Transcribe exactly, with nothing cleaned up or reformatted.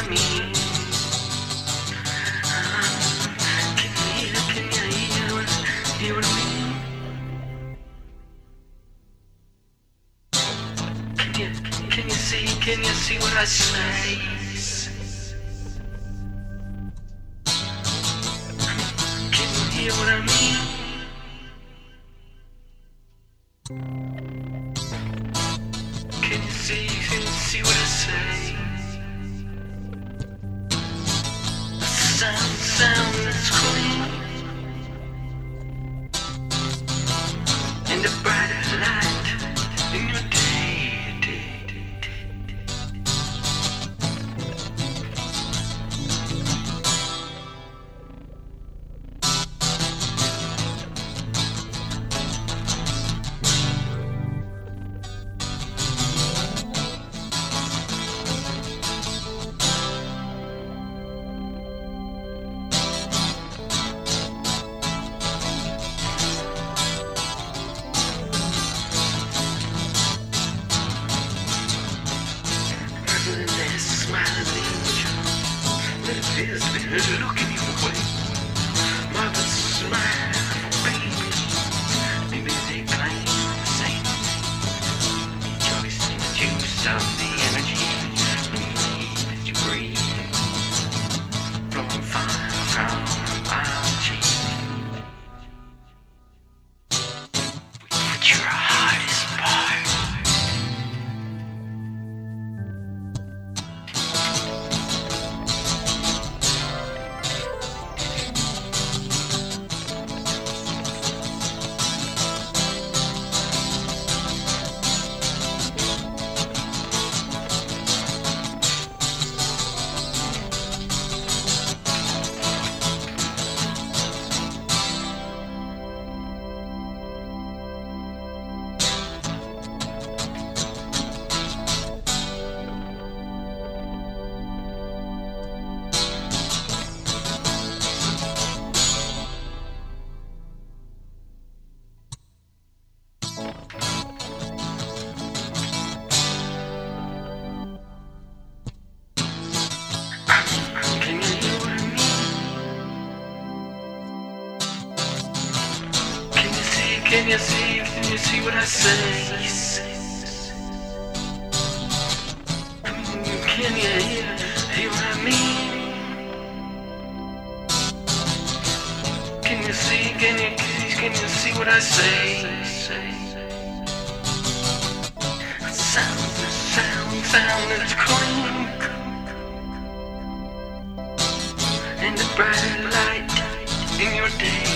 I mean? Can you hear, can you hear what, hear what I mean? Can you, can you see, can you see what I say? Can you hear what I mean? Can you see, can you see what I say? A sound, sound that's clean, and a brighter light in your day, day, day, day. Smiling angel that appears to be looking your way. Mother smile, baby. Maybe they claim the same thing. Rejoice in the juice of the energy that you breathe. Blowing fire from my cheek. But your heart is part. Can you see, can you see what I say? Can you hear, hear what I mean? Can you see, can you, can you see what I say? Sound, sound, sound that's clean, and the bright light in your day.